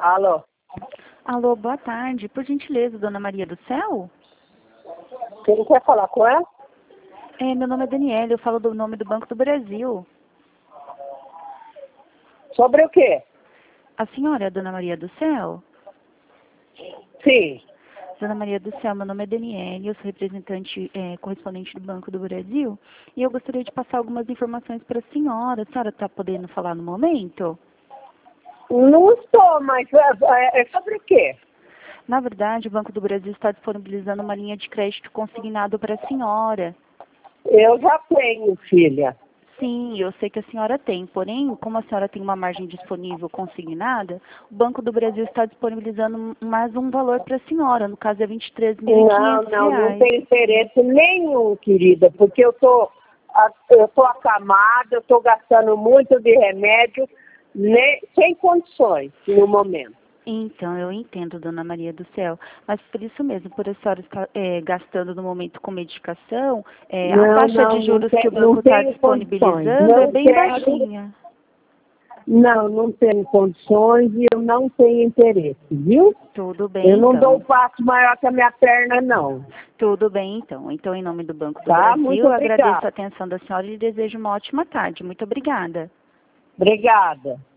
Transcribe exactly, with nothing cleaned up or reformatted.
Alô? Alô, boa tarde. Por gentileza, Dona Maria do Céu? Quem quer falar com ela? É, meu nome é Daniela, eu falo do nome do Banco do Brasil. Sobre o quê? A senhora é a Dona Maria do Céu? Sim. Dona Maria do Céu, meu nome é Daniela, eu sou representante é, correspondente do Banco do Brasil e eu gostaria de passar algumas informações para a senhora. A senhora está podendo falar no momento? Não estou, mas é, é sobre o quê? Na verdade, o Banco do Brasil está disponibilizando uma linha de crédito consignado para a senhora. Eu já tenho, filha. Sim, eu sei que a senhora tem, porém, como a senhora tem uma margem disponível consignada, o Banco do Brasil está disponibilizando mais um valor para a senhora, no caso é vinte e três mil e Não, quinhentos não, não reais. tem interesse nenhum, querida, porque eu tô, eu tô acamada, eu tô gastando muito de remédio, né, sem condições no momento. Então, eu entendo, Dona Maria do Céu, mas por isso mesmo, por a senhora estar é, gastando no momento com medicação, é, a Não, taxa não, de não, juros te, que o não banco está tenho condições. disponibilizando é Não bem quero, baixinha. não, não tenho condições e eu não tenho interesse, viu? Tudo Eu bem, não dou um então. passo maior que a minha perna, não. Tudo bem, então. Então, em nome do Banco do Tá? Muito Brasil, agradeço a obrigada. atenção da senhora e lhe desejo uma ótima tarde. Muito obrigada. Obrigada.